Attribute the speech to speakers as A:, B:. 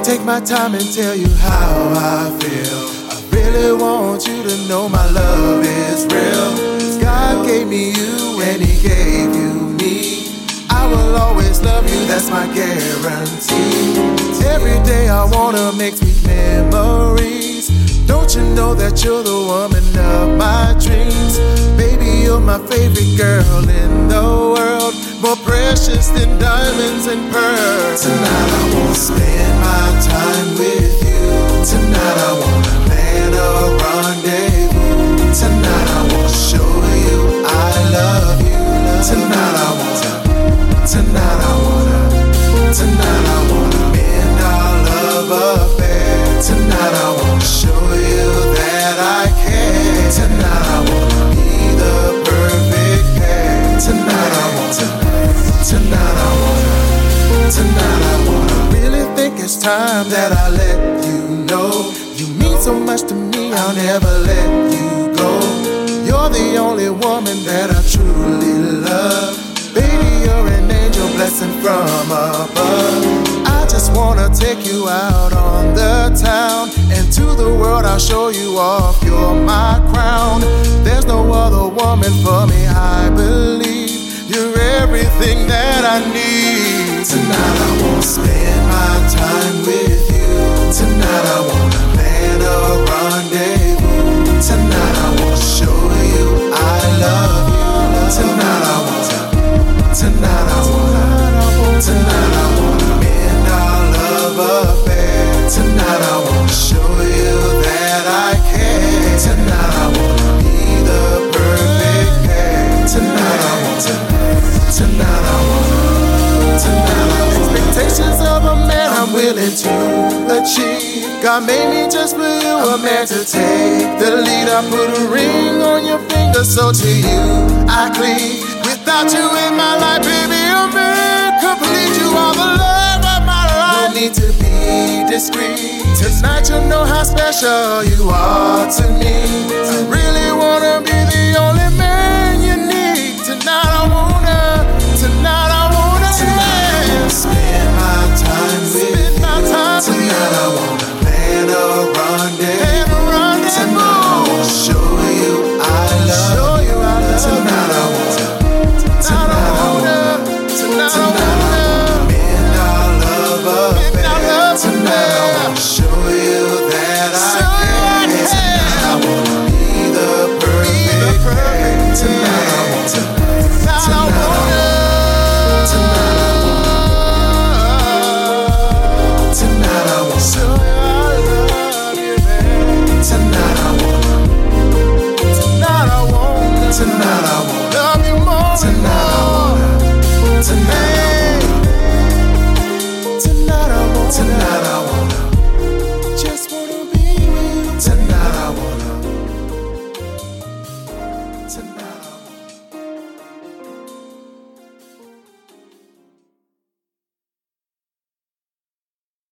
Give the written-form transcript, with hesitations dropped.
A: Take my time and tell you how I feel. I really want you to know my love is real. God gave me you and He gave you me. I will always love you, that's my guarantee. Every day I wanna make sweet memories. Don't you know that you're the woman of my dreams? Baby, you're my favorite girl in the world, more precious than diamonds and pearls. Tonight I wanna spend my time with you. Tonight I wanna plan a rendezvous. Tonight I wanna show you I love you. Tonight I wanna mend our love affair. Tonight I wanna show you that I care. Tonight I wanna be the perfect pair. Tonight I wanna really think it's time that I let you know. You mean so much to me, I'll never let you go. You're the only woman that I truly love. Baby, you're an angel, blessing from above. I just wanna take you out on the town, and to the world I'll show you off. You're my crown. There's no other woman for me, I believe. You're everything that I need. Tonight I wanna spend my time with you. Tonight I wanna plan a rendezvous. Tonight I wanna show you I love you. Tonight I wanna mend our love affair. Tonight I wanna show you that I care. Tonight I wanna be the perfect pair. Tonight I wanna. Expectations of a man I'm willing to achieve. God made me just for you, a man to take the lead. I put a ring on your finger, so to you I cleave. Without you in my life, baby, I'm incomplete. You are the love of my life. No need to be discreet. Tonight you know how special you are to me. I really wanna be the only man you need. Tonight I wanna spend my time with you. Tonight I wanna plan a rendezvous. Tonight I wanna show you I love you. Tonight I wanna mend our love affair. Tonight I wanna show you